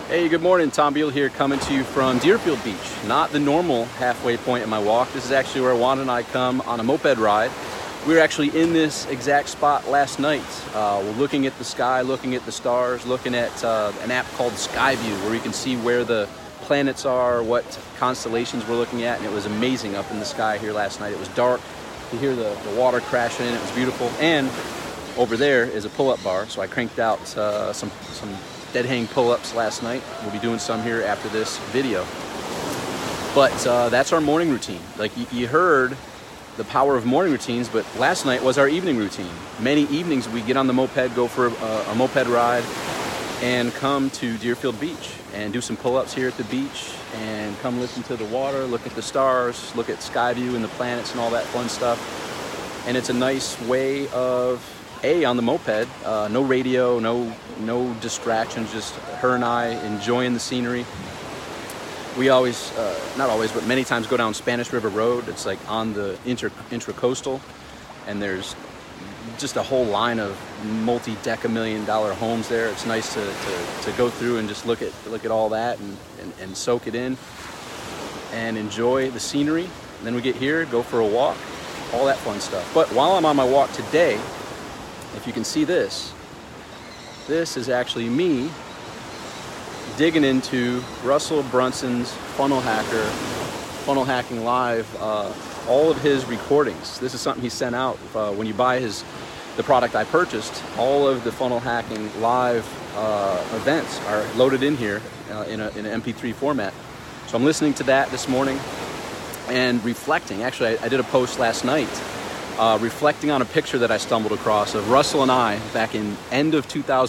Hey, good morning. Tom Beal here, coming to you from Deerfield Beach. Not the normal halfway point in my walk. This is actually where Juan and I come on a moped ride. We were actually in this exact spot last night. We're looking at the sky, looking at the stars, looking at an app called Skyview, where you can see where the planets are, what constellations we're looking at, and it was amazing up in the sky here last night. It was dark. You hear the water crashing in. It was beautiful. And over there is a pull-up bar, so I cranked out some dead hang pull-ups last night. We'll be doing some here after this video. But that's our morning routine. Like you heard the power of morning routines, but last night was our evening routine. Many evenings we get on the moped, go for a moped ride, and come to Deerfield Beach and do some pull-ups here at the beach and come listen to the water, look at the stars, look at Skyview and the planets and all that fun stuff. And it's a nice way of on the moped, no radio, no distractions, just her and I enjoying the scenery. We always, not always, but many times go down Spanish River Road. It's like on the intracoastal, and there's just a whole line of multi-deca-million-dollar homes there. It's nice to go through and just look at all that and soak it in and enjoy the scenery. And then we get here, go for a walk, all that fun stuff. But while I'm on my walk today, if you can see this is actually me digging into Russell Brunson's Funnel Hacking Live, all of his recordings. This is something he sent out when you buy the product I purchased. All of the Funnel Hacking Live events are loaded in here in an MP3 format. So I'm listening to that this morning and reflecting. Actually, I did a post last night reflecting on a picture that I stumbled across of Russell and I back in end of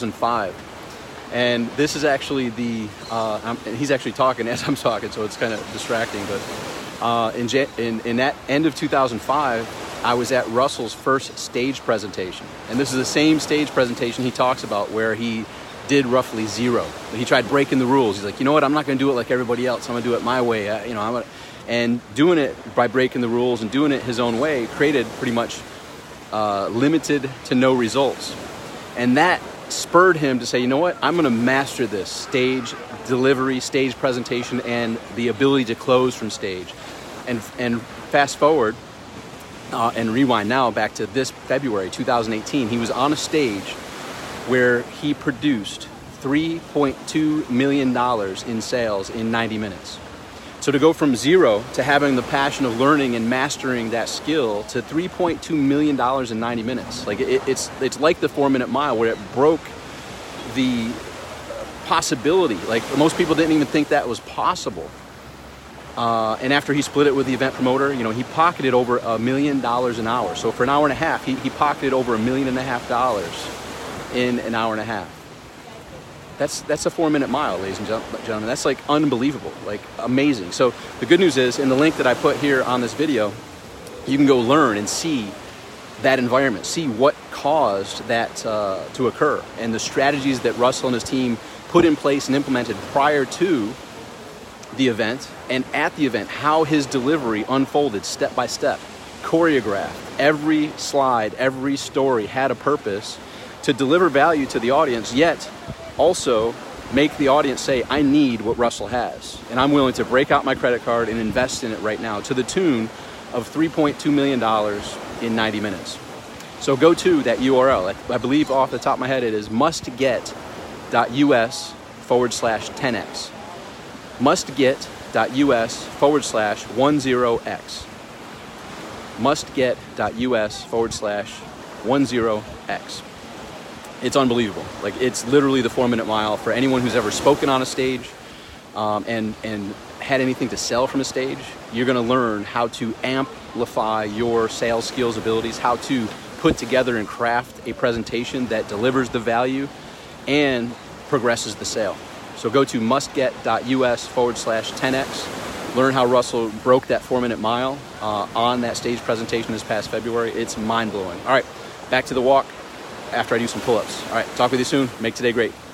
2005. And this is actually he's actually talking as I'm talking, so it's kind of distracting. But in that end of 2005, I was at Russell's first stage presentation. And this is the same stage presentation he talks about where he did roughly zero. He tried breaking the rules. He's like, you know what, I'm not going to do it like everybody else. I'm going to do it my way. And doing it by breaking the rules and doing it his own way created pretty much limited to no results. And that spurred him to say, you know what, I'm going to master this stage delivery, stage presentation, and the ability to close from stage. And fast forward and rewind now back to this February 2018, he was on a stage where he produced $3.2 million in sales in 90 minutes. So to go from zero to having the passion of learning and mastering that skill to $3.2 million in 90 minutes. Like it's like the 4-minute mile where it broke the possibility. Like most people didn't even think that was possible. And after he split it with the event promoter, he pocketed over $1 million an hour. So for an hour and a half, he pocketed over $1.5 million in an hour and a half. That's a 4-minute mile, ladies and gentlemen. That's like unbelievable, like amazing. So the good news is, in the link that I put here on this video, you can go learn and see that environment, see what caused that to occur, and the strategies that Russell and his team put in place and implemented prior to the event and at the event, how his delivery unfolded step by step, choreographed. Every slide, every story had a purpose to deliver value to the audience, yet also make the audience say, I need what Russell has, and I'm willing to break out my credit card and invest in it right now, to the tune of $3.2 million in 90 minutes. So go to that URL. I believe off the top of my head it is mustget.us/10x. mustget.us/10x. mustget.us/10x. It's unbelievable. Like, it's literally the 4-minute mile for anyone who's ever spoken on a stage and had anything to sell from a stage. You're going to learn how to amplify your sales skills, abilities, how to put together and craft a presentation that delivers the value and progresses the sale. So go to mustget.us/10x. Learn how Russell broke that 4-minute mile on that stage presentation this past February. It's mind-blowing. All right, back to the walk after I do some pull-ups. All right, talk with you soon. Make today great.